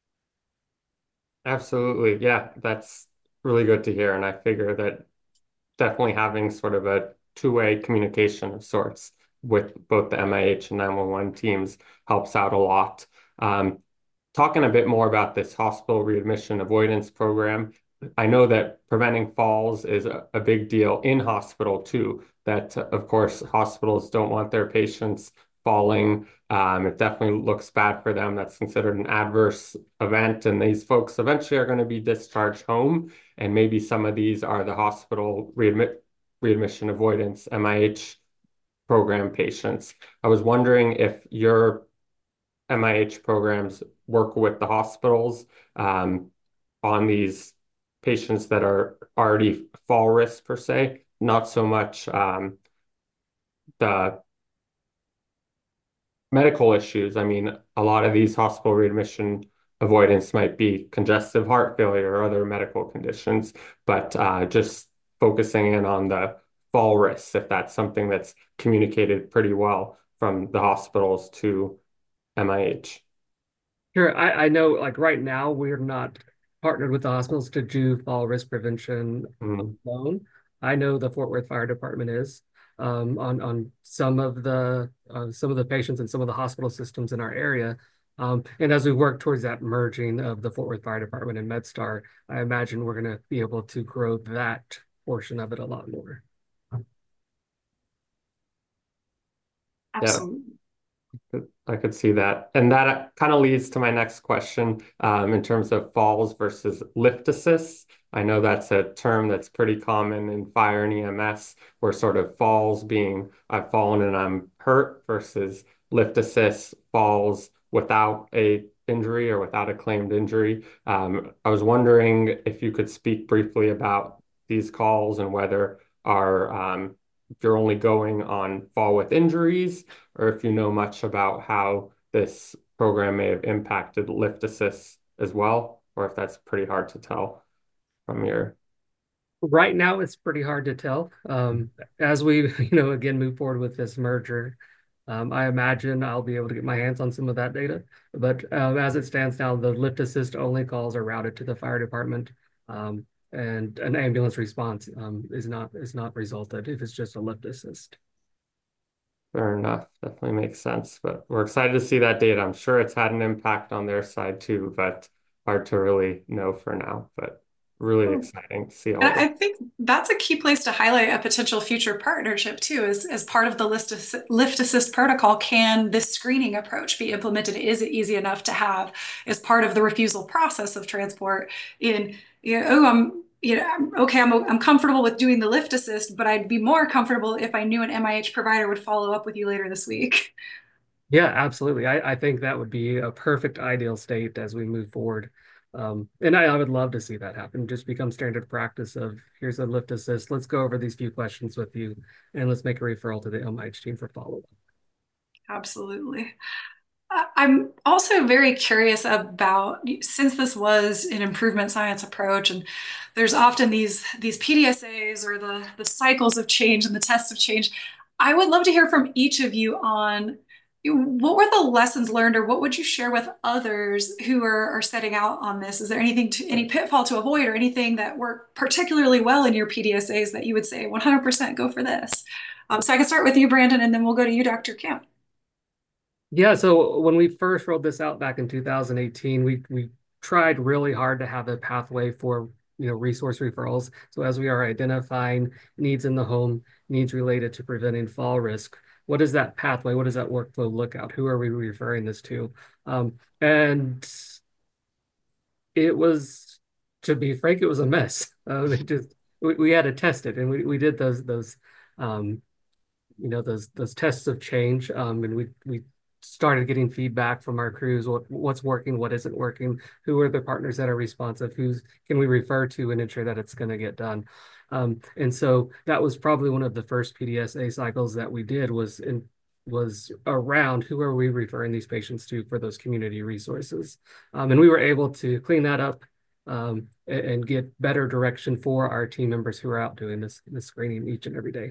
Absolutely. Yeah, that's really good to hear. And I figure that definitely having sort of a two-way communication of sorts with both the MIH and 911 teams helps out a lot. Talking a bit more about this hospital readmission avoidance program, I know that preventing falls is a big deal in hospital too, that of course hospitals don't want their patients falling. It definitely looks bad for them. That's considered an adverse event, and these folks eventually are going to be discharged home. And maybe some of these are the hospital readmission avoidance MIH program patients. I was wondering if your MIH programs work with the hospitals on these patients that are already fall risk per se, not so much the medical issues. I mean, a lot of these hospital readmission avoidance might be congestive heart failure or other medical conditions, but just focusing in on the fall risks, if that's something that's communicated pretty well from the hospitals to MIH. Sure. I know, like right now, we're not partnered with the hospitals to do fall risk prevention alone. I know the Fort Worth Fire Department is on some of the patients and some of the hospital systems in our area. And as we work towards that merging of the Fort Worth Fire Department and MedStar, I imagine we're going to be able to grow that portion of it a lot more. Yeah. Absolutely. I could see that. And that kind of leads to my next question in terms of falls versus lift assists. I know that's a term that's pretty common in fire and EMS, where sort of falls being I've fallen and I'm hurt versus lift assist falls without a injury or without a claimed injury. I was wondering if you could speak briefly about these calls and whether are if you're only going on fall with injuries, or if you know much about how this program may have impacted lift assists as well, or if that's pretty hard to tell from your. Right now, it's pretty hard to tell. As we, again, move forward with this merger, I imagine I'll be able to get my hands on some of that data. But as it stands now, the lift assist only calls are routed to the fire department, and an ambulance response is not resulted if it's just a lift assist. Fair enough. Definitely makes sense. But we're excited to see that data. I'm sure it's had an impact on their side too, but hard to really know for now. But really exciting to see all And this. I think that's a key place to highlight a potential future partnership too, as part of the lift assist protocol. Can this screening approach be implemented? Is it easy enough to have as part of the refusal process of transport I'm comfortable with doing the lift assist, but I'd be more comfortable if I knew an MIH provider would follow up with you later this week. Yeah, absolutely. I think that would be a perfect ideal state as we move forward. And I would love to see that happen. Just become standard practice of here's a lift assist. Let's go over these few questions with you and let's make a referral to the MIH team for follow-up. Absolutely. I'm also very curious about, since this was an improvement science approach, and there's often these PDSAs or the cycles of change and the tests of change. I would love to hear from each of you on what were the lessons learned, or what would you share with others who are setting out on this? Is there any pitfall to avoid, or anything that worked particularly well in your PDSAs that you would say 100% go for this? So I can start with you, Brandon, and then we'll go to you, Dr. Camp. Yeah, so when we first rolled this out back in 2018, we tried really hard to have a pathway for resource referrals. So as we are identifying needs in the home, needs related to preventing fall risk, what is that pathway? What does that workflow look out? Who are we referring this to? And it was, to be frank, it was a mess. We had to test it, and we did those those tests of change, and we started getting feedback from our crews, what's working, what isn't working, who are the partners that are responsive, who's can we refer to and ensure that it's going to get done. And so that was probably one of the first PDSA cycles that we did was around who are we referring these patients to for those community resources. And we were able to clean that up and get better direction for our team members who are out doing this screening each and every day.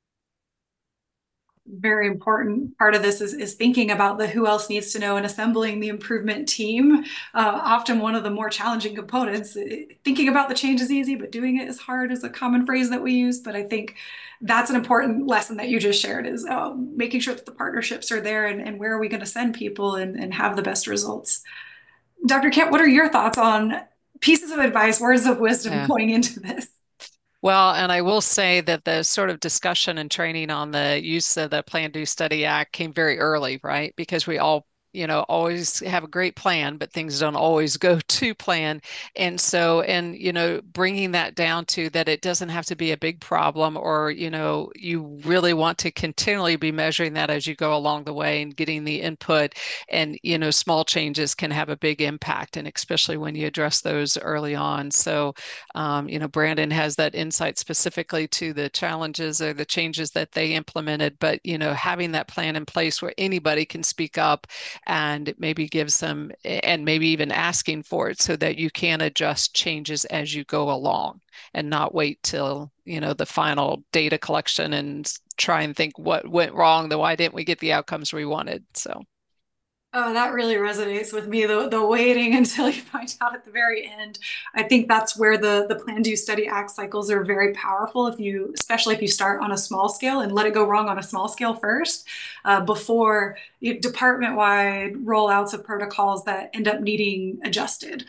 Very important part of this is thinking about the who else needs to know and assembling the improvement team. Often one of the more challenging components. Thinking about the change is easy, but doing it is hard is a common phrase that we use. But I think that's an important lesson that you just shared is making sure that the partnerships are there and where are we going to send people and have the best results. Dr. Kemp, what are your thoughts on pieces of advice, words of wisdom going into this? Well, and I will say that the sort of discussion and training on the use of the Plan, Do, Study, Act came very early, right? Because we all always have a great plan, but things don't always go to plan. And so, bringing that down to that it doesn't have to be a big problem, or, you really want to continually be measuring that as you go along the way and getting the input. And, small changes can have a big impact, and especially when you address those early on. So, Brandon has that insight specifically to the challenges or the changes that they implemented, but, having that plan in place where anybody can speak up and maybe give some, and maybe even asking for it so that you can adjust changes as you go along and not wait till, the final data collection and try and think what went wrong, then why didn't we get the outcomes we wanted? So. Oh, that really resonates with me, the waiting until you find out at the very end. I think that's where the Plan, Do, Study, Act cycles are very powerful, especially if you start on a small scale and let it go wrong on a small scale first, before department-wide rollouts of protocols that end up needing adjusted.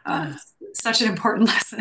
Such an important lesson.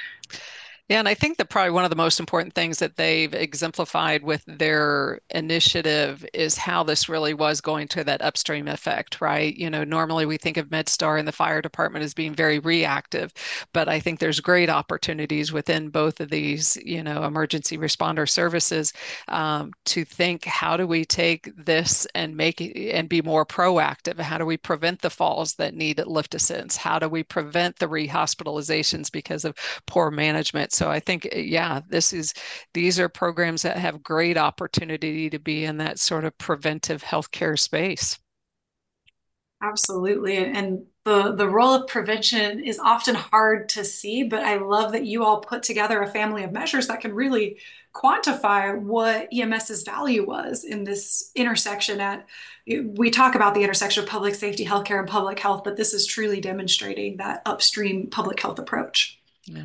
Yeah, and I think that probably one of the most important things that they've exemplified with their initiative is how this really was going to that upstream effect, right? Normally we think of MedStar and the fire department as being very reactive, but I think there's great opportunities within both of these, emergency responder services to think, how do we take this and make it and be more proactive? How do we prevent the falls that need lift assistance? How do we prevent the rehospitalizations because of poor management? So I think, these are programs that have great opportunity to be in that sort of preventive healthcare space. Absolutely. And the role of prevention is often hard to see, but I love that you all put together a family of measures that can really quantify what EMS's value was in this intersection we talk about the intersection of public safety, healthcare, and public health, but this is truly demonstrating that upstream public health approach. Yeah.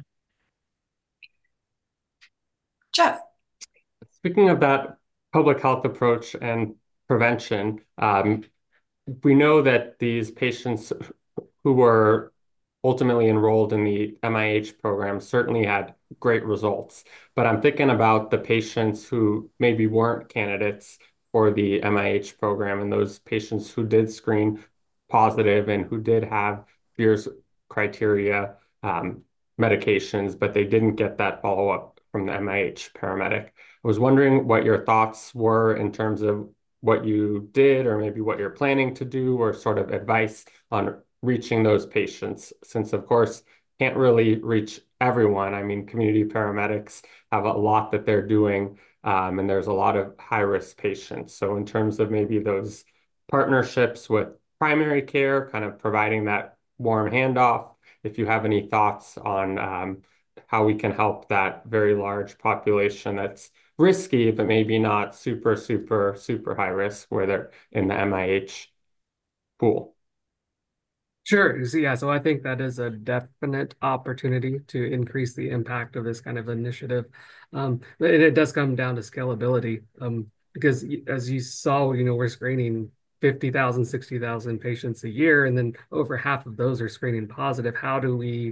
Jeff. Speaking of that public health approach and prevention, we know that these patients who were ultimately enrolled in the MIH program certainly had great results. But I'm thinking about the patients who maybe weren't candidates for the MIH program and those patients who did screen positive and who did have Beers criteria medications, but they didn't get that follow-up from the MIH paramedic. I was wondering what your thoughts were in terms of what you did or maybe what you're planning to do, or sort of advice on reaching those patients, since of course can't really reach everyone. I mean, community paramedics have a lot that they're doing, and there's a lot of high-risk patients. So in terms of maybe those partnerships with primary care, kind of providing that warm handoff, if you have any thoughts on how we can help that very large population that's risky, but maybe not super, super, super high risk where they're in the MIH pool. Sure. So I think that is a definite opportunity to increase the impact of this kind of initiative. And it does come down to scalability, because as you saw, we're screening 50,000, 60,000 patients a year, and then over half of those are screening positive. How do we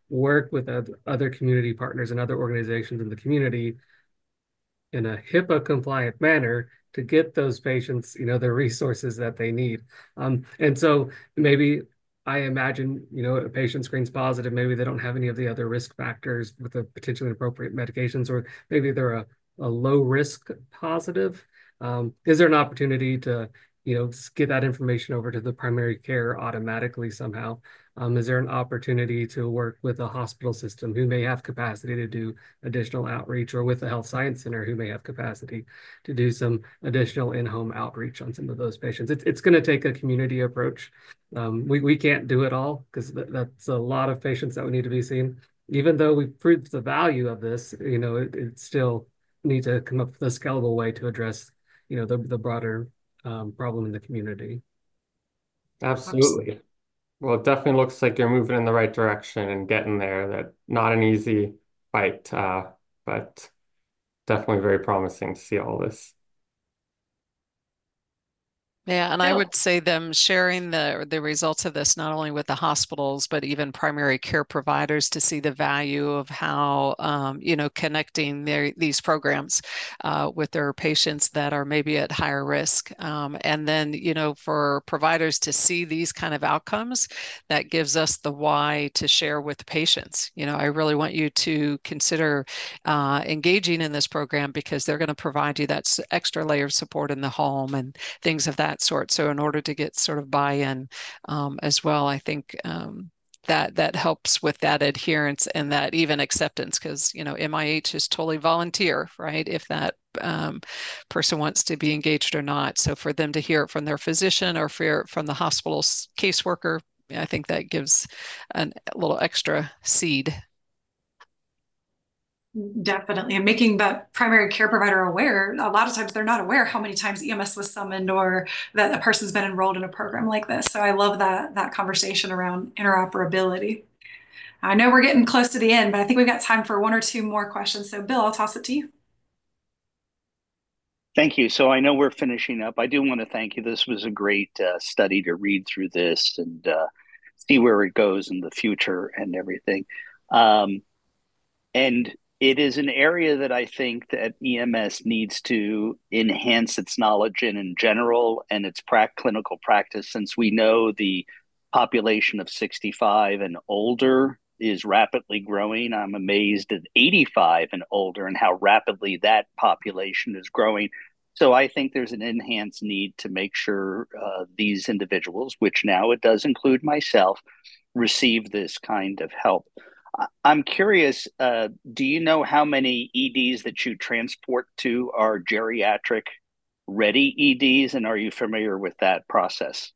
work with other community partners and other organizations in the community in a HIPAA compliant manner to get those patients, the resources that they need. And so maybe I imagine, a patient screens positive, maybe they don't have any of the other risk factors with the potentially inappropriate medications, or maybe they're a low risk positive. Is there an opportunity to, get that information over to the primary care automatically somehow? Is there an opportunity to work with a hospital system who may have capacity to do additional outreach, or with a health science center who may have capacity to do some additional in-home outreach on some of those patients? It's going to take a community approach. We can't do it all because that's a lot of patients that we need to be seen. Even though we've proved the value of this, it still need to come up with a scalable way to address, the broader problem in the community. Absolutely. Well, it definitely looks like you're moving in the right direction and getting there. That not an easy fight, but definitely very promising to see all this. Yeah, and I Bill. would say them sharing the results of this not only with the hospitals, but even primary care providers to see the value of how, connecting these programs with their patients that are maybe at higher risk. And then, for providers to see these kind of outcomes, that gives us the why to share with the patients. I really want you to consider engaging in this program because they're going to provide you that extra layer of support in the home and things of that sort. So in order to get sort of buy-in as well, I think that helps with that adherence and that even acceptance, because MIH is totally volunteer, right? If that person wants to be engaged or not. So for them to hear it from their physician or from the hospital's caseworker, I think that gives a little extra seed. Definitely. And making that primary care provider aware, a lot of times they're not aware how many times EMS was summoned or that a person's been enrolled in a program like this. So I love that conversation around interoperability. I know we're getting close to the end, but I think we've got time for one or two more questions. So Bill, I'll toss it to you. Thank you. So I know we're finishing up. I do want to thank you. This was a great study to read through this and see where it goes in the future and everything. And it is an area that I think that EMS needs to enhance its knowledge in general and its clinical practice, since we know the population of 65 and older is rapidly growing. I'm amazed at 85 and older and how rapidly that population is growing. So I think there's an enhanced need to make sure these individuals, which now it does include myself, receive this kind of help. I'm curious, do you know how many EDs that you transport to are geriatric ready EDs, and are you familiar with that process?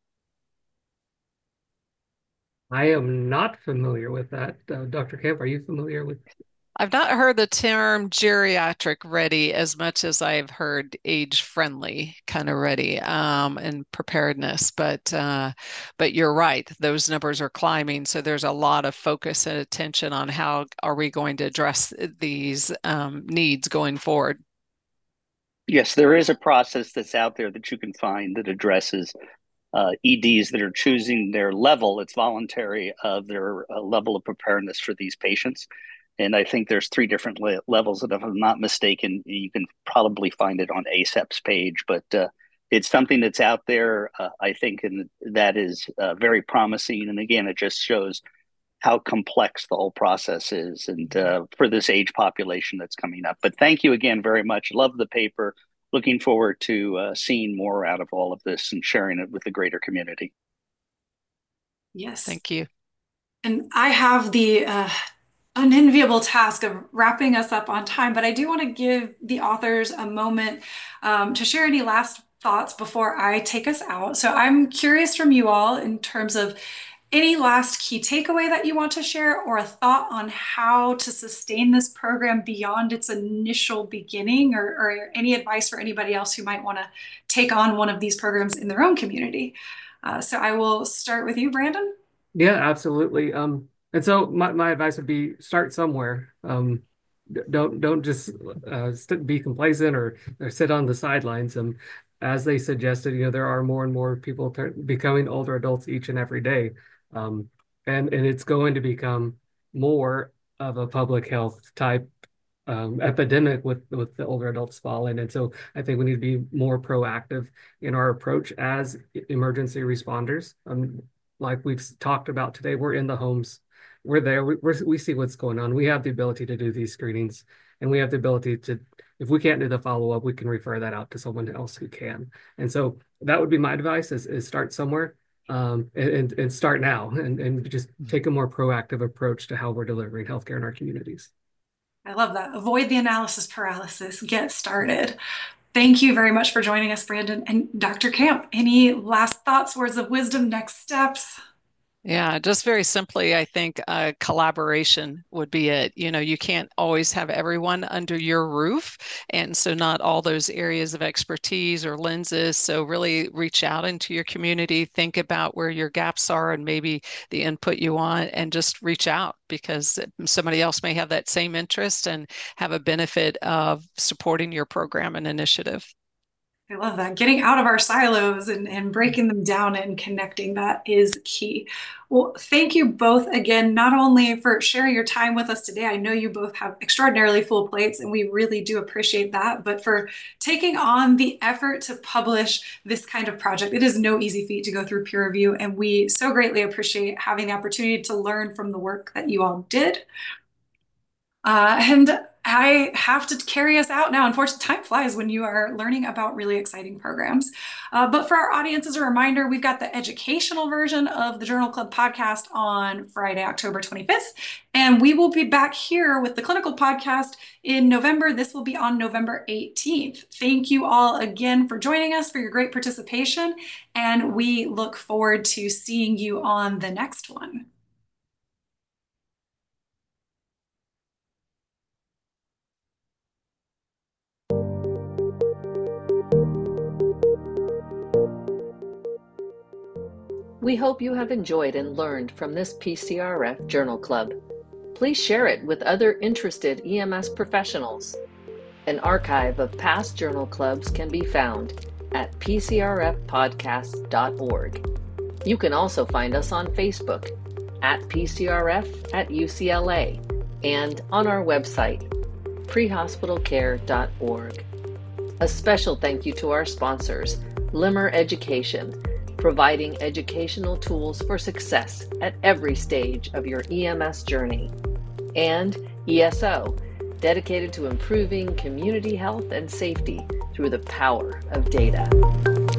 I am not familiar with that. Dr. Camp, are you familiar with? I've not heard the term geriatric ready as much as I've heard age-friendly kind of ready and preparedness. But you're right, those numbers are climbing. So there's a lot of focus and attention on how are we going to address these needs going forward. Yes, there is a process that's out there that you can find that addresses EDs that are choosing their level. It's voluntary of their level of preparedness for these patients. And I think there's 3 different levels. And if I'm not mistaken, you can probably find it on ACEP's page. But it's something that's out there, I think, and that is very promising. And again, it just shows how complex the whole process is, and for this age population that's coming up. But thank you again very much. Love the paper. Looking forward to seeing more out of all of this and sharing it with the greater community. Yes. Thank you. And I have the unenviable task of wrapping us up on time, but I do want to give the authors a moment to share any last thoughts before I take us out. So I'm curious from you all in terms of any last key takeaway that you want to share, or a thought on how to sustain this program beyond its initial beginning, or any advice for anybody else who might want to take on one of these programs in their own community. So I will start with you, Brandon. Yeah, absolutely. And so my advice would be start somewhere. Don't just be complacent or sit on the sidelines. As they suggested, there are more and more people becoming older adults each and every day. And it's going to become, more of a public health type epidemic with the older adults falling. And so I think we need to be more proactive in our approach as emergency responders. Like we've talked about today, we're in the homes. We're there. We see what's going on. We have the ability to do these screenings, and we have the ability to, if we can't do the follow-up, we can refer that out to someone else who can. And so that would be my advice is start somewhere and start now and just take a more proactive approach to how we're delivering healthcare in our communities. I love that. Avoid the analysis paralysis. Get started. Thank you very much for joining us, Brandon. And Dr. Camp, any last thoughts, words of wisdom, next steps? Yeah, just very simply, I think collaboration would be it. You know, you can't always have everyone under your roof. And so not all those areas of expertise or lenses. So really reach out into your community, think about where your gaps are and maybe the input you want, and just reach out because somebody else may have that same interest and have a benefit of supporting your program and initiative. I love that. Getting out of our silos and breaking them down and connecting, that is key. Well, thank you both again, not only for sharing your time with us today. I know you both have extraordinarily full plates, and we really do appreciate that, but for taking on the effort to publish this kind of project. It is no easy feat to go through peer review, and we so greatly appreciate having the opportunity to learn from the work that you all did. And I have to carry us out now. Unfortunately, time flies when you are learning about really exciting programs. But for our audience, as a reminder, we've got the educational version of the Journal Club podcast on Friday, October 25th. And we will be back here with the clinical podcast in November. This will be on November 18th. Thank you all again for joining us, for your great participation. And we look forward to seeing you on the next one. We hope you have enjoyed and learned from this PCRF Journal Club. Please share it with other interested EMS professionals. An archive of past journal clubs can be found at pcrfpodcasts.org. You can also find us on Facebook at PCRF at UCLA and on our website, prehospitalcare.org. A special thank you to our sponsors, Limmer Education, providing educational tools for success at every stage of your EMS journey, and ESO, dedicated to improving community health and safety through the power of data.